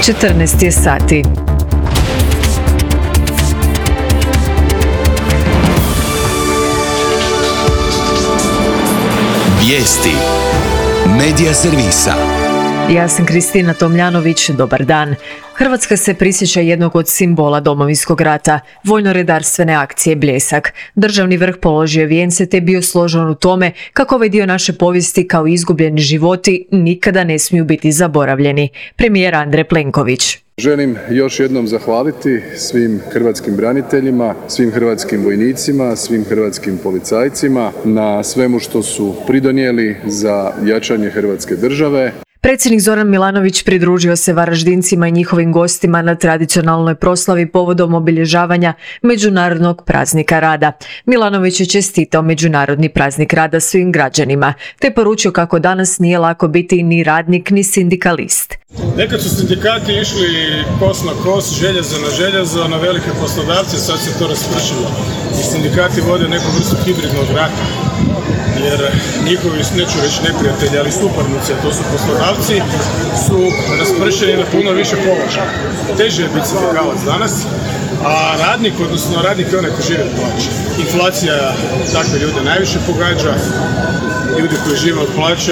14 je sati. Vijesti Medija servisa. Ja sam Kristina Tomljanović, dobar dan. Hrvatska se prisjeća jednog od simbola Domovinskog rata, vojno-redarstvene akcije Bljesak. Državni vrh položio je vijence te bio složen u tome kako ovaj dio naše povijesti kao izgubljeni životi nikada ne smiju biti zaboravljeni. Premijer Andrej Plenković. Želim još jednom zahvaliti svim hrvatskim braniteljima, svim hrvatskim vojnicima, svim hrvatskim policajcima na svemu što su pridonijeli za jačanje Hrvatske države. Predsjednik Zoran Milanović pridružio se Varaždincima i njihovim gostima na tradicionalnoj proslavi povodom obilježavanja Međunarodnog praznika rada. Milanović je čestitao Međunarodni praznik rada svim građanima, te poručio kako danas nije lako biti ni radnik ni sindikalist. Nekad su sindikati išli kos na kos, željezo na željezo, na velike poslodavce, sad se to raspršilo. I sindikati vode neku vrstu hibridnog rata, jer njihovi, neću reći neprijatelji, ali suparnici, a to su poslodavci, su raspršeni na puno više položaja. Teže je biti sindikalac danas, a radnik, odnosno radnik je onaj ko živi od plaće. Inflacija takve ljude najviše pogađa, ljudi koji žive od plaće.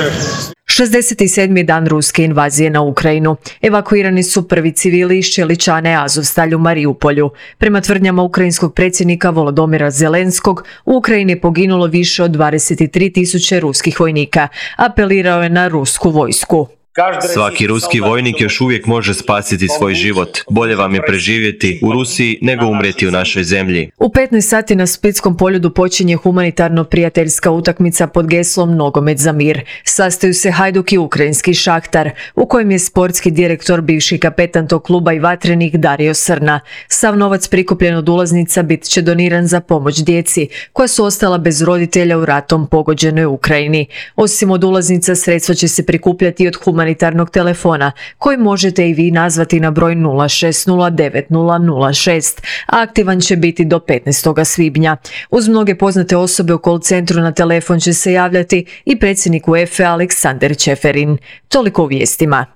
67. dan ruske invazije na Ukrajinu. Evakuirani su prvi civili iz čeličane Azovstalj u Mariupolju. Prema tvrdnjama ukrajinskog predsjednika Volodymyra Zelenskog, u Ukrajini je poginulo više od 23.000 ruskih vojnika. Apelirao je na rusku vojsku. Svaki ruski vojnik još uvijek može spasiti svoj život. Bolje vam je preživjeti u Rusiji nego umrijeti u našoj zemlji. U 15 sati na Splitskom poljudu počinje humanitarno prijateljska utakmica pod geslom Nogomet za mir. Sastaju se Hajduk i ukrajinski Šahtar, u kojem je sportski direktor, bivši kapetan tog kluba i vatrenik Dario Srna. Sav novac prikupljen od ulaznica bit će doniran za pomoć djeci, koja su ostala bez roditelja u ratom pogođenoj Ukrajini. Osim od ulaznica, sredstva će se prikupljati od humanitarnog telefona, koji možete i vi nazvati na broj 06090006, a aktivan će biti do 15. svibnja. Uz mnoge poznate osobe u call centru na telefon će se javljati i predsjednik UEFA Aleksander Čeferin. Toliko u vijestima.